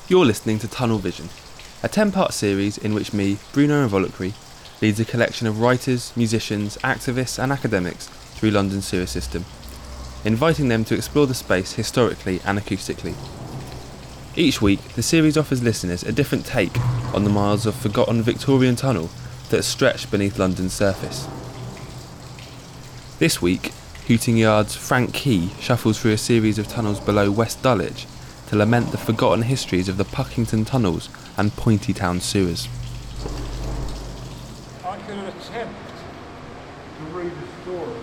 You're listening to Tunnel Vision, a 10-part series in which me, Bruno Involucri, leads a collection of writers, musicians, activists and academics through London's sewer system, inviting them to explore the space historically and acoustically. Each week, the series offers listeners a different take on the miles of forgotten Victorian tunnel that stretch beneath London's surface. This week, Hooting Yard's Frank Key shuffles through a series of tunnels below West Dulwich to lament the forgotten histories of the Puckington tunnels and Pointy Town sewers. I can attempt to read the story.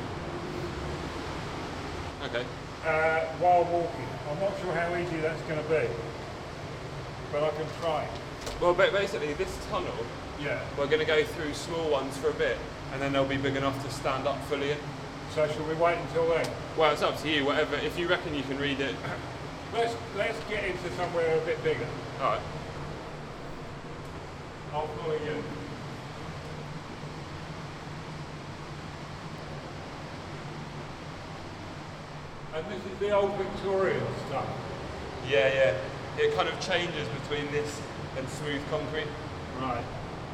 Okay. While walking. I'm not sure how easy that's going to be, but I can try. Well, basically this tunnel, Yeah. we're going to go through small ones for a bit, and then they'll be big enough to stand up fully in. So shall we wait until then? Well, it's up to you, whatever. If you reckon you can read it. Let's get into somewhere a bit bigger. Alright. I'll follow you. And this is the old Victorian stuff. Yeah. It kind of changes between this and smooth concrete. Right.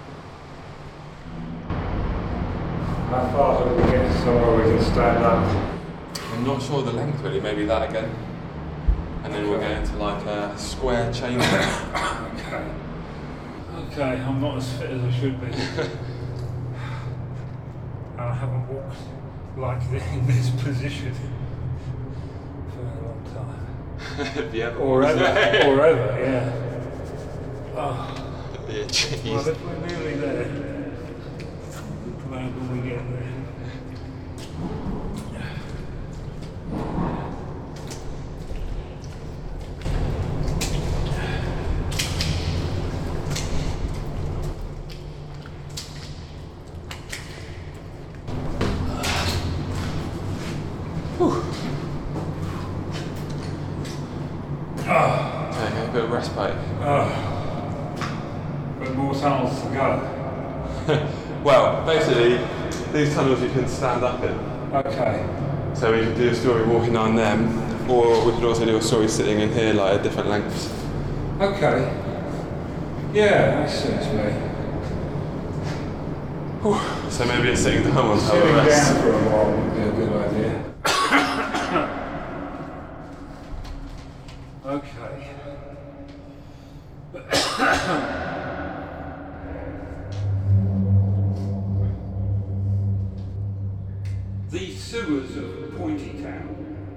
How far do we get to somewhere we can stand up? I'm not sure the length really, maybe that again. And then we'll go into like a square chamber. Okay, I'm not as fit as I should be. I haven't walked like this in this position for a long time. Have you ever Or walked there? ever, yeah. Oh, Yeah, jeez. well, if we're nearly there, when we get there. Okay, a bit of respite. But more tunnels to go. Well, basically, these tunnels you can stand up in. Okay. So we could do a story walking on them, or we could also do a story sitting in here, like at different lengths. Okay. Yeah, that suits me. So maybe a sitting down one have a Sitting rest. down for a while would be a good idea. Okay. The sewers of Pointy Town.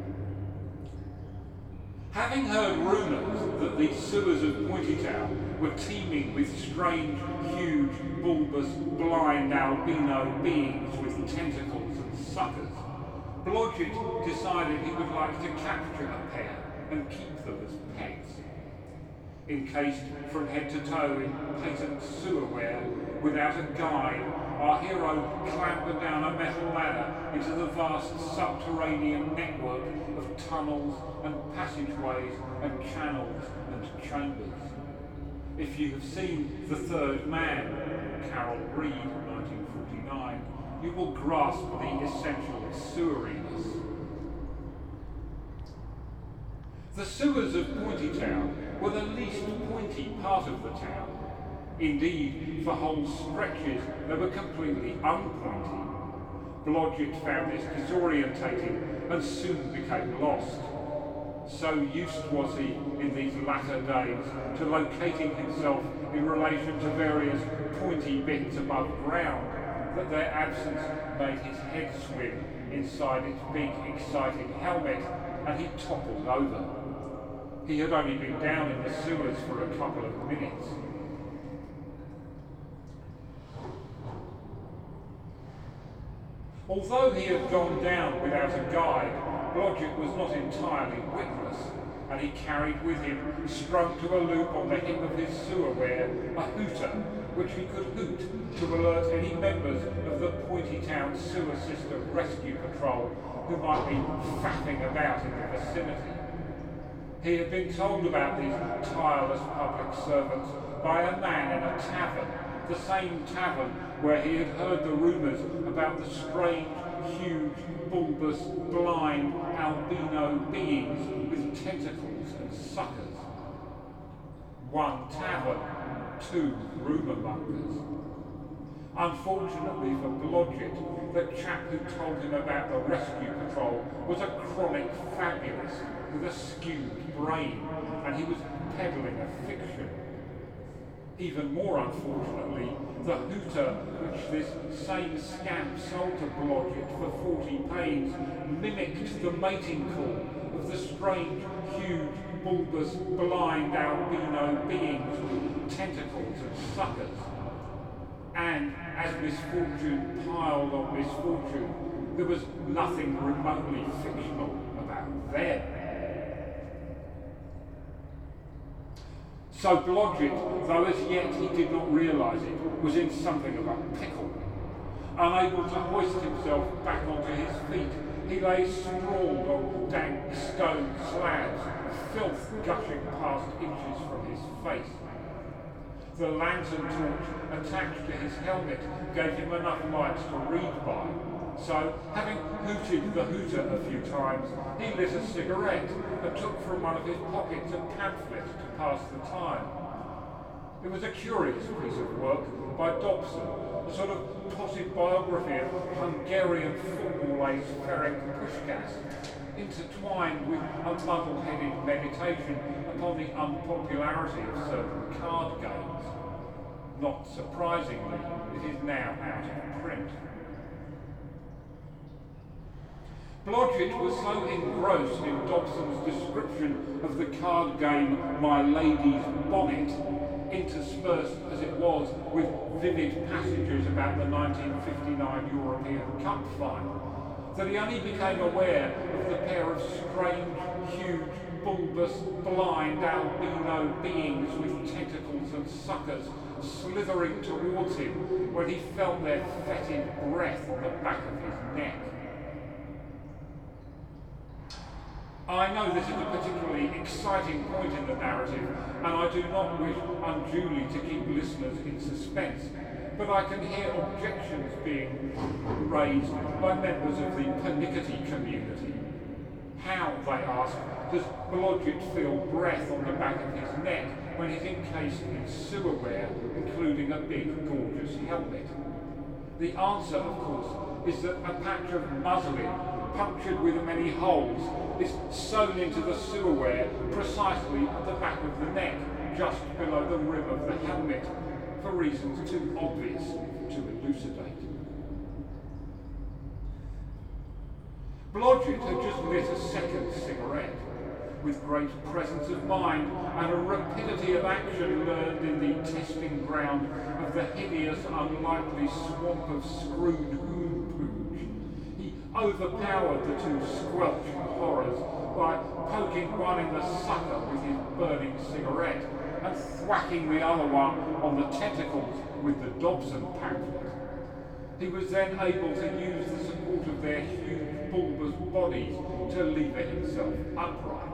Having heard rumours that the sewers of Pointy Town were teeming with strange, huge, bulbous, blind albino beings with tentacles and suckers, Blodgett decided he would like to capture a pair and keep them as pets. Encased from head to toe in patent sewerware, without a guide, our hero clambered down a metal ladder into the vast subterranean network of tunnels and passageways and channels and chambers. If you have seen The Third Man, Carol Reed, 1949, you will grasp the essential seweriness. The sewers of Pointy Town were the least pointy part of the town. Indeed, for whole stretches they were completely unpointy. Blodgett found this disorientating and soon became lost. So used was he in these latter days to locating himself in relation to various pointy bits above ground that their absence made his head swim inside its big, exciting helmet, and he toppled over. He had only been down in the sewers for a couple of minutes. Although he had gone down without a guide, Blodgett was not entirely witless, and he carried with him, strung to a loop on the hip of his sewerware, a hooter, which he could hoot to alert any members of the Pointy Town Sewer System Rescue Patrol who might be faffing about in the vicinity. He had been told about these tireless public servants by a man in a tavern, the same tavern where he had heard the rumours about the strange, huge, bulbous, blind, albino beings with tentacles and suckers. 1 tavern, 2 rumour mongers. Unfortunately for Blodgett, the chap who told him about the rescue patrol was a chronic fabulist with a skewed brain, and he was peddling a fiction. Even more unfortunately, the hooter which this same scamp sold to Blodgett for 40 pains mimicked the mating call of the strange, huge, bulbous, blind albino beings with tentacles and suckers. And as misfortune piled on misfortune, there was nothing remotely fictional about them. So Blodgett, though as yet he did not realise it, was in something of a pickle. Unable to hoist himself back onto his feet, he lay sprawled on dank stone slabs, filth gushing past inches from his face. The lantern torch attached to his helmet gave him enough light to read by, so, having hooted the hooter a few times, he lit a cigarette and took from one of his pockets a pamphlet to pass the time. It was a curious piece of work by Dobson, a sort of potted biography of Hungarian football ace Ferenc Puskás, intertwined with a muddle-headed meditation upon the unpopularity of certain card games. Not surprisingly, it is now out of print. Blodgett was so engrossed in Dobson's description of the card game My Lady's Bonnet, interspersed as it was with vivid passages about the 1959 European Cup final, that he only became aware of the pair of strange, huge, bulbous, blind albino beings with tentacles and suckers slithering towards him when he felt their fetid breath on the back of his neck. I know this is a particularly exciting point in the narrative, and I do not wish unduly to keep listeners in suspense, but I can hear objections being raised by members of the pernickety community. How, they ask, does Blodgett feel breath on the back of his neck when he's encased in sewerware, including a big, gorgeous helmet? The answer, of course, is that a patch of muslin, punctured with many holes, is sewn into the sewerware precisely at the back of the neck, just below the rim of the helmet, for reasons too obvious to elucidate. Blodgett had just lit a second cigarette. With great presence of mind and a rapidity of action learned in the testing ground of the hideous, unlikely swamp of screwed hoon-pooch, he overpowered the two squelching horrors by poking one in the sucker with his burning cigarette and thwacking the other one on the tentacles with the Dobson pamphlet. He was then able to use the support of their huge bulbous bodies to lever himself upright.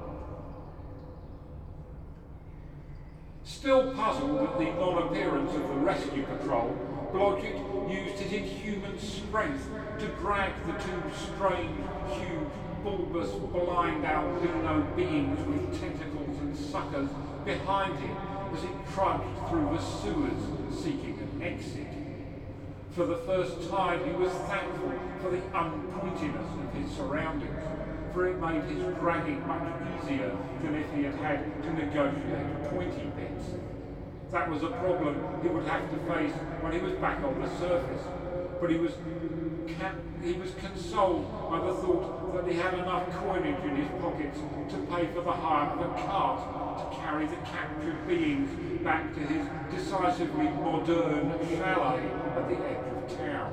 Still puzzled at the non-appearance of the rescue patrol, Blodgett used his inhuman strength to drag the two strange, huge, bulbous, blind albino beings with tentacles and suckers behind him as he trudged through the sewers seeking an exit. For the first time he was thankful for the unpointiness of his surroundings, for it made his dragging much easier than if he had had to negotiate pointy bits. That was a problem he would have to face when he was back on the surface, but he was consoled by the thought that he had enough coinage in his pockets to pay for the hire of a cart to carry the captured beings back to his decisively modern chalet at the edge of town.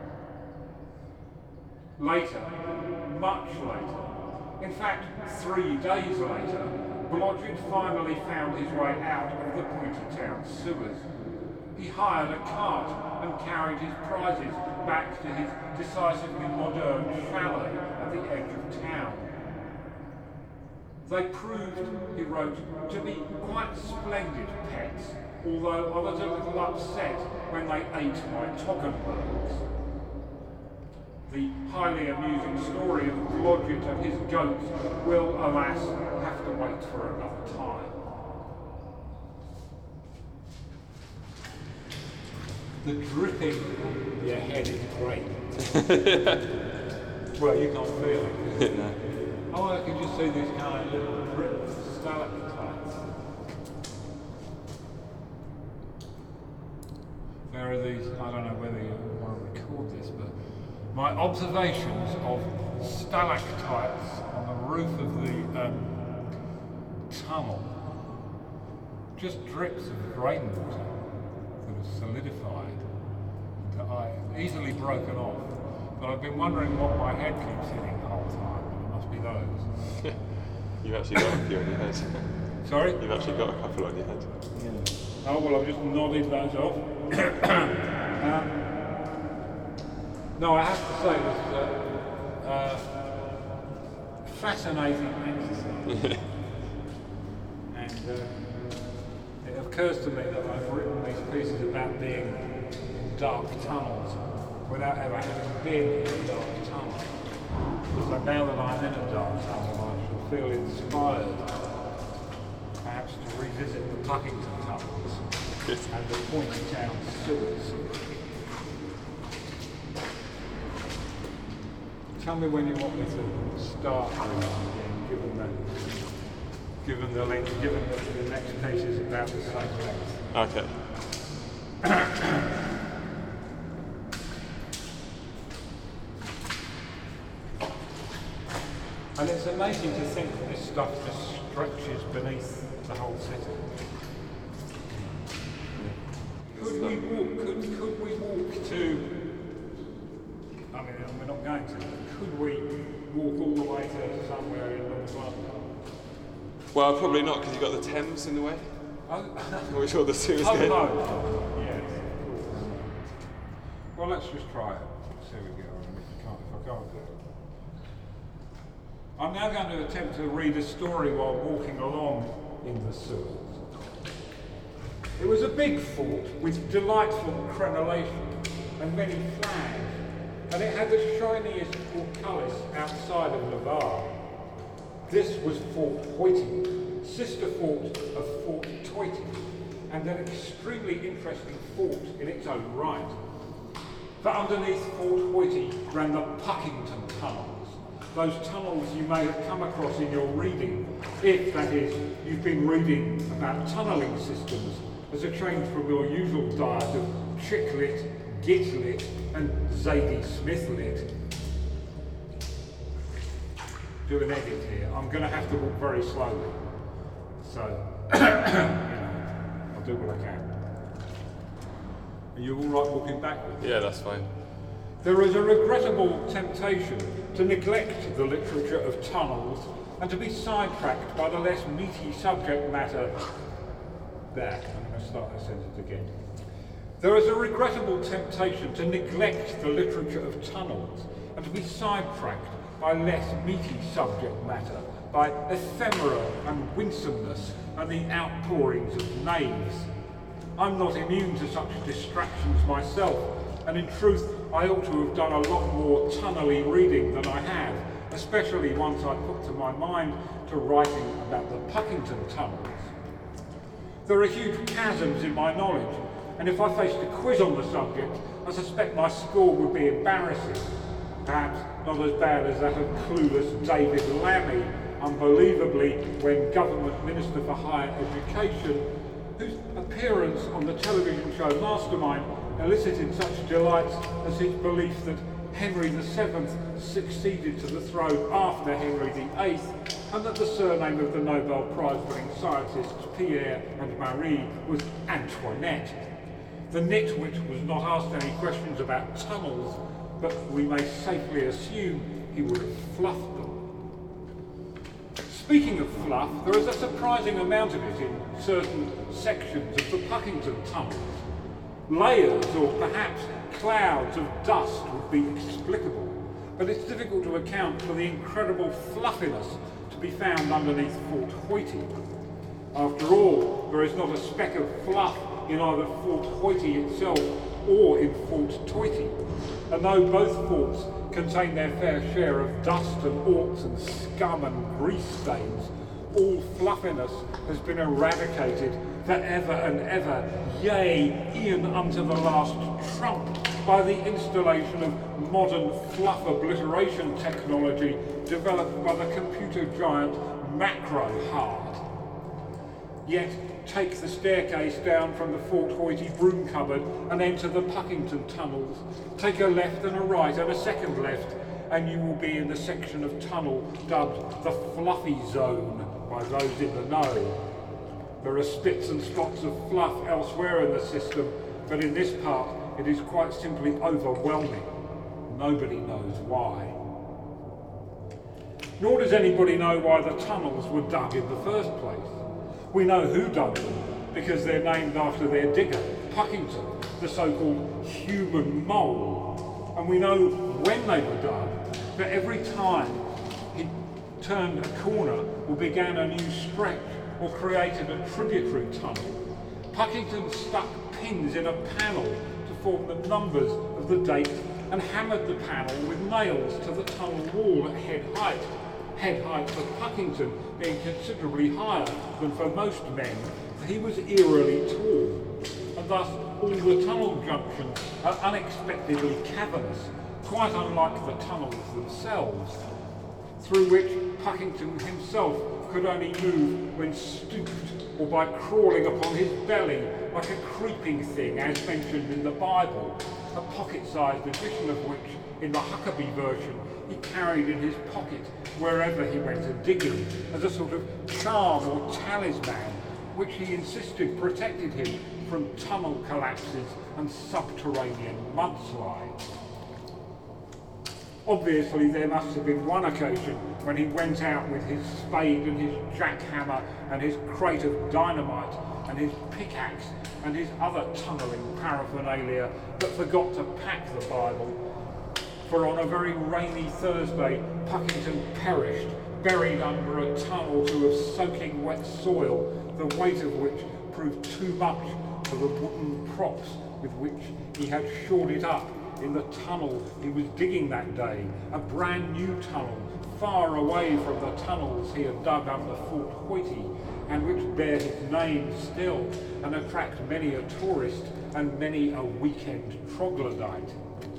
Later, much later, in fact 3 days later, Blodgett finally found his way out of the Pointy Town sewers. He hired a cart and carried his prizes back to his decisively modern chalet at the edge of town. They proved, he wrote, to be quite splendid pets, although I was a little upset when they ate my Toggenburgs. The highly amusing story of Blodgett and his goats will, alas, have to wait for another time. The dripping on your head is great. Well, you can't feel it. No. Oh, I can just see these kind of little drip stalactites. There are these, I don't know whether you want to record this, but my observations of stalactites on the roof of the tunnel, just drips of rainwater that have solidified, that I easily broken off. But I've been wondering what my head keeps hitting the whole time, and it must be those. You've actually got a few on your head. Sorry? You've actually got a couple on your head. Yeah. Oh, well, I've just nodded those off. No, I have to say this is a fascinating exercise. And it occurs to me that I've written these pieces about being in dark tunnels without ever having been in a dark tunnel. So now that I'm in a dark tunnel, I shall feel inspired perhaps to revisit the Puckington tunnels and the Pointy Town sewers. Tell me when you want me to start again, given the length, given that the next piece is about the same length. Okay. And it's amazing to think that this stuff just stretches beneath the whole city. Could we walk to, I mean, we're not going to, could we walk all the way to somewhere in North London? Well, probably not, because you've got the Thames in the way. Oh, Which all the sewers oh go. no. Yes, of course. Well, let's just try it. See how we get on. If I can't do it. I'm now going to attempt to read a story while walking along in the sewers. It was a big fort with delightful crenellation and many flags, and it had the shiniest portcullis outside of Navarre. This was Fort Hoyty, sister fort of Fort Toity, and an extremely interesting fort in its own right. For underneath Fort Hoyty ran the Puckington tunnels, those tunnels you may have come across in your reading, if, that is, you've been reading about tunnelling systems as a change from your usual diet of Chick-lit, Git-lit and Zadie Smith-lit. Do an edit here. I'm going to have to walk very slowly. So, I'll do what I can. Are you all right walking backwards? Yeah, that's fine. There is a regrettable temptation to neglect the literature of tunnels and to be sidetracked by the less meaty subject matter. There, I'm going to start that sentence again. There is a regrettable temptation to neglect the literature of tunnels and to be sidetracked by less meaty subject matter, by ephemera and winsomeness and the outpourings of knaves. I'm not immune to such distractions myself, and in truth I ought to have done a lot more tunnelly reading than I have, especially once I put to my mind to writing about the Puckington tunnels. There are huge chasms in my knowledge, and if I faced a quiz on the subject, I suspect my score would be embarrassing. Perhaps not as bad as that of clueless David Lammy, unbelievably, when Government Minister for Higher Education, whose appearance on the television show Mastermind elicited such delights as his belief that Henry VII succeeded to the throne after Henry VIII, and that the surname of the Nobel Prize-winning scientists Pierre and Marie was Antoinette. The nitwit was not asked any questions about tunnels, but we may safely assume he would have fluffed them. Speaking of fluff, there is a surprising amount of it in certain sections of the Puckington tunnels. Layers, or perhaps clouds of dust would be explicable, but it's difficult to account for the incredible fluffiness to be found underneath Fort Hoyty. After all, there is not a speck of fluff in either Fort Hoyty itself or in Fort Toity, and though both forts contain their fair share of dust and orts and scum and grease stains, All fluffiness has been eradicated forever and ever, yea, e'en unto the last trump, by the installation of modern fluff obliteration technology developed by the computer giant Macro-Hard. Yet, take the staircase down from the Fort Hoyte broom cupboard and enter the Puckington tunnels. Take a left and a right and a second left, and you will be in the section of tunnel dubbed the Fluffy Zone by those in the know. There are spits and spots of fluff elsewhere in the system, but in this part it is quite simply overwhelming. Nobody knows why. Nor does anybody know why the tunnels were dug in the first place. We know who dug them, because they're named after their digger, Puckington, the so-called human mole. And we know when they were dug, but every time he turned a corner or began a new stretch or created a tributary tunnel, Puckington stuck pins in a panel to form the numbers of the date and hammered the panel with nails to the tunnel wall at head height. Head height for Puckington being considerably higher than for most men, for he was eerily tall, and thus all the tunnel junctions are unexpectedly cavernous, quite unlike the tunnels themselves, through which Puckington himself could only move when stooped or by crawling upon his belly like a creeping thing as mentioned in the Bible, a pocket-sized edition of which, in the Huckabee version, he carried in his pocket wherever he went a digging, as a sort of charm or talisman, which he insisted protected him from tunnel collapses and subterranean mudslides. Obviously, there must have been one occasion when he went out with his spade and his jackhammer and his crate of dynamite and his pickaxe and his other tunnelling paraphernalia, but forgot to pack the Bible. For on a very rainy Thursday, Puckington perished, buried under a ton or two of soaking wet soil, the weight of which proved too much for the wooden props with which he had shored it up in the tunnel he was digging that day, a brand new tunnel, far away from the tunnels he had dug under Fort Hoyte, and which bear his name still, and attract many a tourist and many a weekend troglodyte.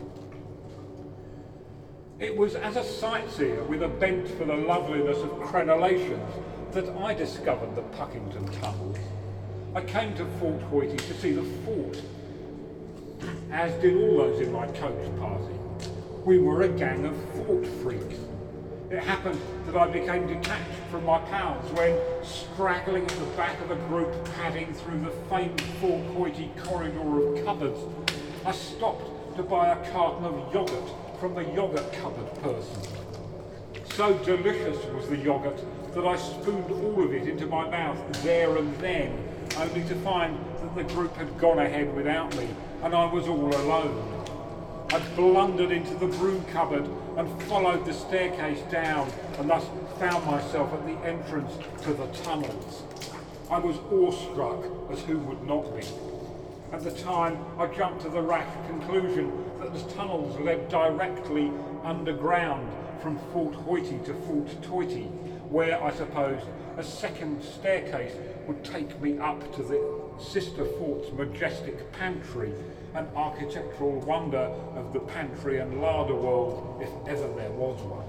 It was as a sightseer with a bent for the loveliness of crenellations that I discovered the Puckington tunnels. I came to Fort Hoyte to see the fort, as did all those in my coach party. We were a gang of fort freaks. It happened that I became detached from my pals when, straggling at the back of a group padding through the famed Fort Hoyte corridor of cupboards, I stopped to buy a carton of yoghurt from the yoghurt cupboard person. So delicious was the yoghurt that I spooned all of it into my mouth there and then, only to find that the group had gone ahead without me, and I was all alone. I blundered into the broom cupboard and followed the staircase down, and thus found myself at the entrance to the tunnels. I was awestruck, as who would not be. At the time, I jumped to the rash conclusion that the tunnels led directly underground from Fort Hoyte to Fort Toyte, where, I suppose, a second staircase would take me up to the sister fort's majestic pantry, an architectural wonder of the pantry and larder world, if ever there was one.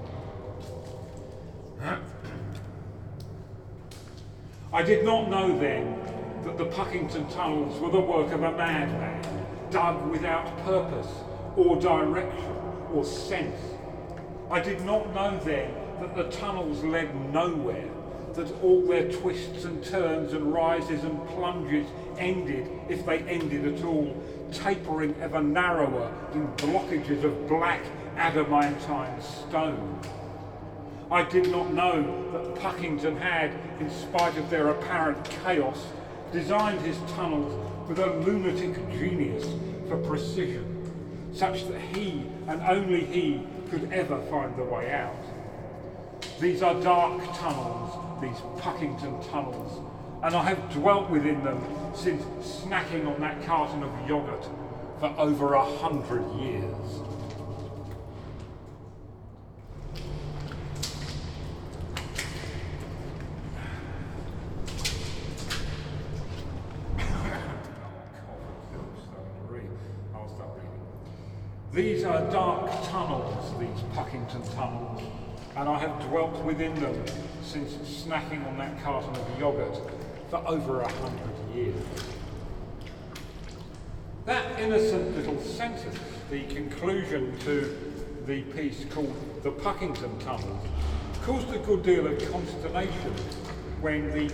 I did not know then that the Puckington tunnels were the work of a madman, dug without purpose, or direction, or sense. I did not know then that the tunnels led nowhere, that all their twists and turns and rises and plunges ended, if they ended at all, tapering ever narrower in blockages of black adamantine stone. I did not know that Puckington had, in spite of their apparent chaos, designed his tunnels with a lunatic genius for precision, such that he, and only he, could ever find the way out. These are dark tunnels, these Puckington tunnels, and I have dwelt within them since snacking on that carton of yoghurt for over 100 years. These are dark tunnels, these Puckington tunnels, and I have dwelt within them since snacking on that carton of yoghurt for over 100 years. That innocent little sentence, the conclusion to the piece called The Puckington Tunnels, caused a good deal of consternation when the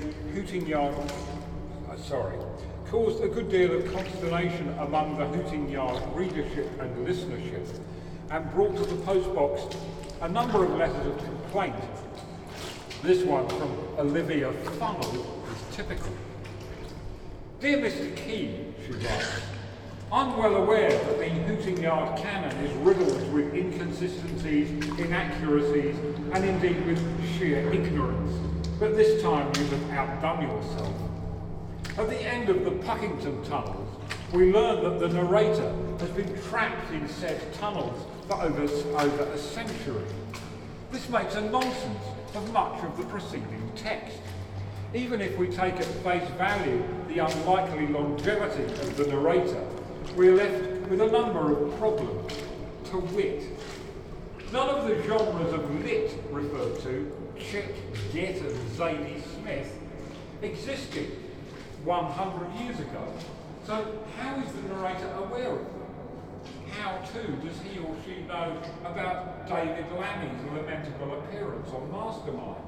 caused a good deal of consternation among the Hooting Yard readership and listenership, and brought to the postbox a number of letters of complaint. This one from Olivia Funnell is typical. Dear Mr. Key, she writes, I'm well aware that the Hooting Yard canon is riddled with inconsistencies, inaccuracies, and indeed with sheer ignorance, but this time you have outdone yourself. At the end of the Puckington tunnels, we learn that the narrator has been trapped in said tunnels for over a century. This makes a nonsense of much of the preceding text. Even if we take at face value the unlikely longevity of the narrator, we are left with a number of problems, to wit. None of the genres of lit referred to, Chick, Get and Zadie Smith, existed 100 years ago. So how is the narrator aware of them? How too does he or she know about David Lammy's lamentable appearance on Mastermind?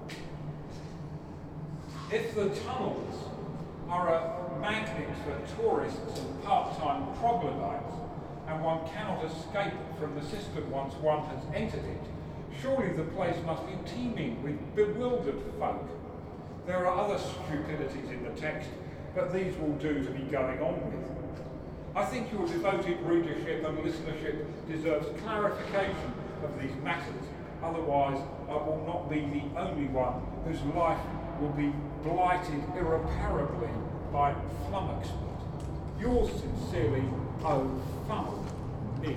If the tunnels are a magnet for tourists and part-time troglodytes, and one cannot escape from the system once one has entered it, surely the place must be teeming with bewildered folk. There are other stupidities in the text, but these will do to be going on with. I think your devoted readership and listenership deserves clarification of these matters, otherwise I will not be the only one whose life will be blighted irreparably by flummoxment. Yours sincerely, O. Funnell, Ms.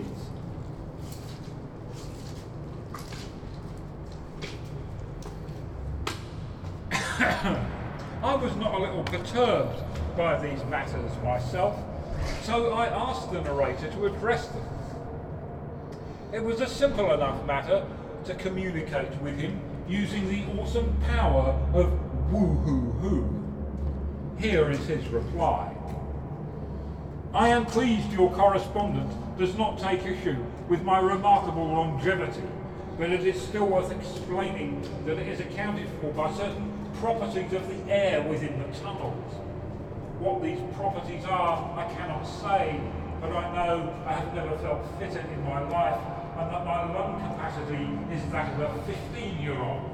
I was not a little perturbed by these matters myself, so I asked the narrator to address them. It was a simple enough matter to communicate with him using the awesome power of woo-hoo-hoo. Here is his reply. I am pleased your correspondent does not take issue with my remarkable longevity, but it is still worth explaining that it is accounted for by certain properties of the air within the tunnels. What these properties are, I cannot say, but I know I have never felt fitter in my life, and that my lung capacity is that of a 15-year-old.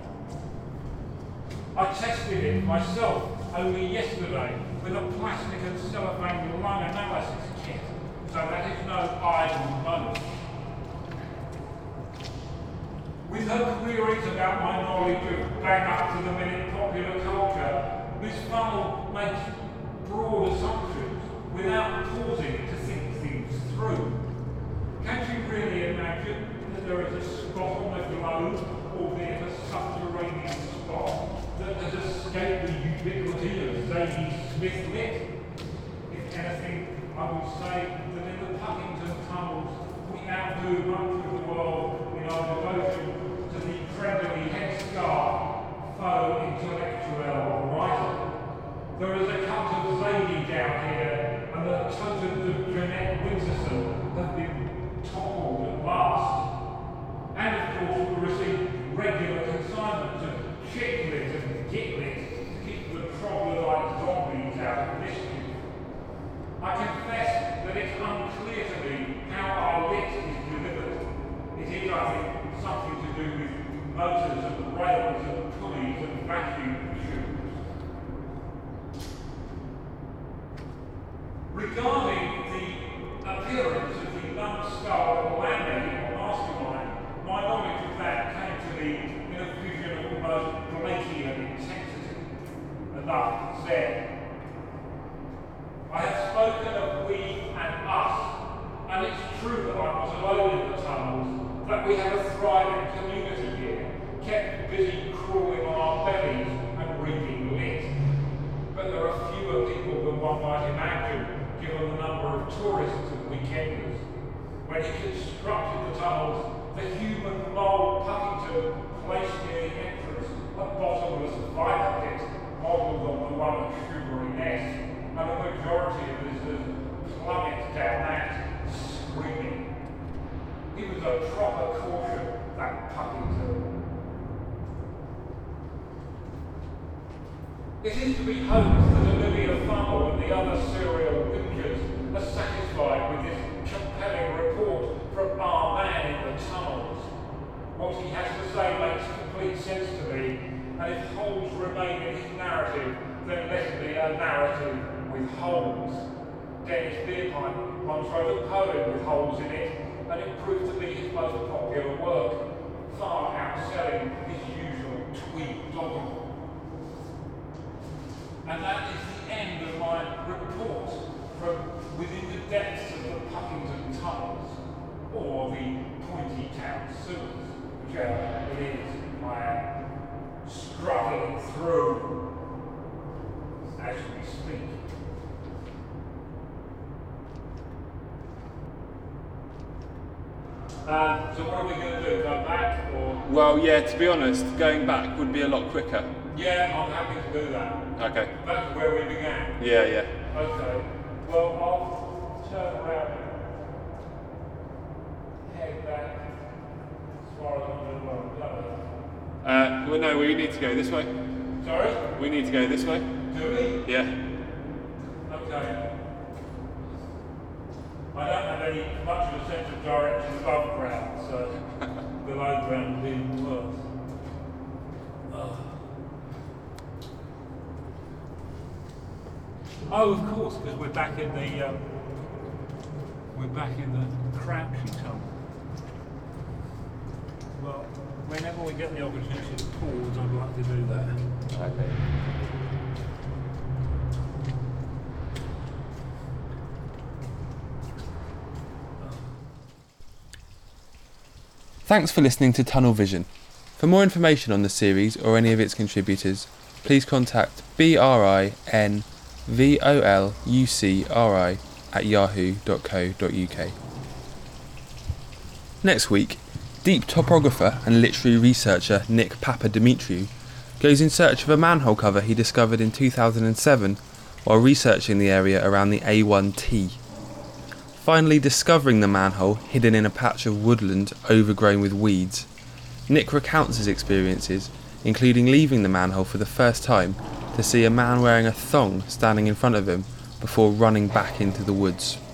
I tested it myself only yesterday with a plastic and cellophane lung analysis kit, so that is no idle boast. With her queries about my knowledge of bang-up-to-the-minute popular culture, Miss Funnell makes broad assumptions without pausing to think things through. Can she really imagine that there is a spot on the globe, albeit a subterranean spot, that has escaped the ubiquity of Zadie Smith lit? If anything, I would say that in the Puckington tunnels we outdo much of the world in our devotion to the friendly headscarf, faux intellectual writer. There is a cult of Zadie down here, and the totems of Jeanette Winterson have been toppled at last. And of course we receive regular consignments of chicklet and gitlet to keep the troglodyte zombies out of mischief. I confess that it's unclear to me how our lit is delivered. It is, I think, something to do with motors and rails and pulleys and vacuum tubes. Regarding the appearance of the numbskull Lammy on Mastermind, my knowledge of that came to me in a vision of almost Blakean intensity. Enough said. I have spoken of we and us, and it's true that I was alone in the tunnels, that we have a thriving community here, kept busy crawling on our bellies and reading lit. But there are fewer people than one might imagine, given the number of tourists and weekenders. When he constructed the tunnels, the human mole Puckington placed near the entrance a bottomless viper pit modelled on the one at Shoebury Nest, and a majority of visitors plummet down that, screaming. He was a proper caution, that Puckington. It is to be hoped that Olivia Funnell and the other serial whingers are satisfied with this compelling report from our man in the tunnels. What he has to say makes complete sense to me, and if holes remain in his narrative, then let it be a narrative with holes. Dennis Beerpipe once wrote a poem with holes in it, and it proved to be his most popular work, far outselling his usual tweed doggerel. And that is the end of my report from within the depths of the Puckington tunnels, or the Pointy Town sewers, whichever it is I am struggling through as we speak. So what are we going to do? Go back or? Well, yeah, to be honest, going back would be a lot quicker. Yeah, I'm happy to do that. Okay. That's where we began. Yeah, yeah. Okay. Well, I'll turn around and head back as far as I'm going to go. Well, no, we need to go this way. Sorry? We need to go this way. Do we? Yeah. Okay. I don't have any much of a sense of direction above ground, so below ground would be even worse. Oh, of course, because we're back in the Crouchy tunnel. Well, whenever we get the opportunity to pause, I'd like to do that. Okay. Thanks for listening to Tunnel Vision. For more information on the series or any of its contributors, please contact BRINVOLUCRI@yahoo.co.uk. Next week, deep topographer and literary researcher Nick Papadimitriou goes in search of a manhole cover he discovered in 2007 while researching the area around the A1T. Finally discovering the manhole hidden in a patch of woodland overgrown with weeds, Nick recounts his experiences, including leaving the manhole for the first time to see a man wearing a thong standing in front of him before running back into the woods.